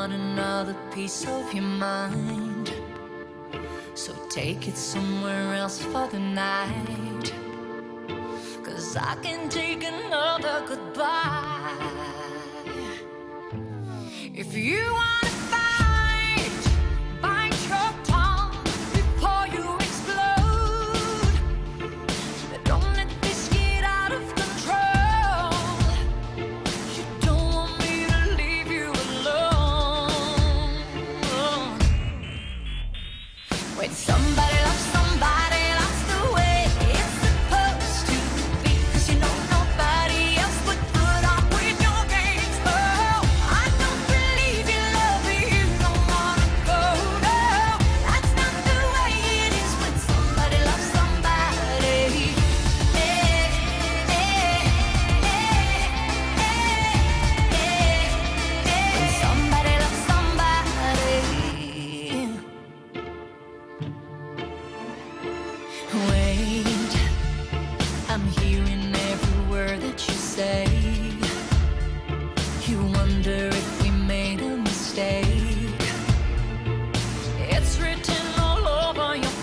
want another piece of your mind, so take it somewhere else for the night. 'Cause I can take another goodbye. If you wanna fight, bite your tongue before you explode. Don't let this get out of control. You don't want me to leave you alone. When somebody loves somebody, that's the way it's supposed to be. 'Cause you know nobody else would put up with your games. Oh, I don't believe you love me, you don't wanna go. No, that's not the way it is when somebody loves somebody. When somebody loves somebody. Wait, I'm hearing every word that you say. You wonder if we made a mistake. It's written all over your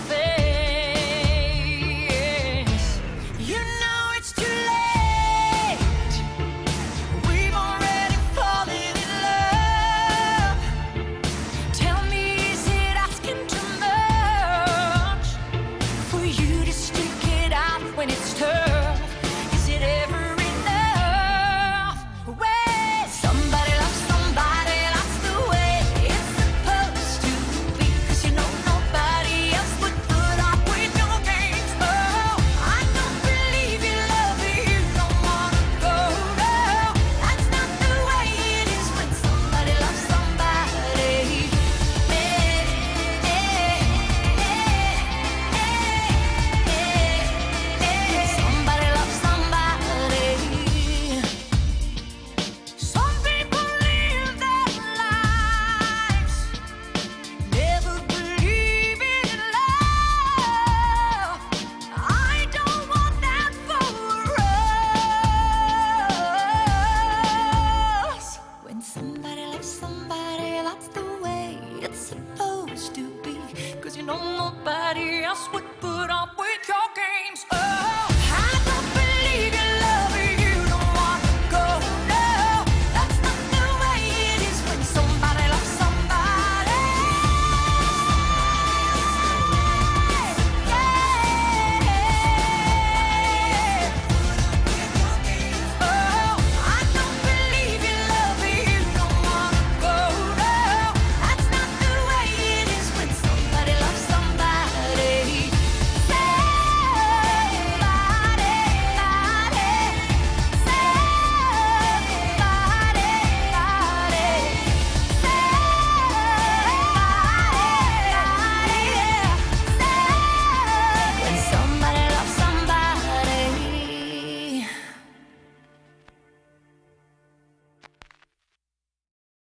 face. You know it's too late. We've already fallen in love. Tell me, is it asking too much for you to stick it out when it's tough? Is it ever enough? Wait, somebody loves somebody, that's the way it's supposed to be. 'Cause you know nobody else would put up with your games. Oh, I don't believe you love me, you don't wanna go. No, that's not the way it is when somebody loves somebody. Somebody loves somebody. Some people live their lives never believing in love. I don't want that for us. When somebody loves somebody, that's the way it's supposed to be. 'Cause you know nobody else would put up with your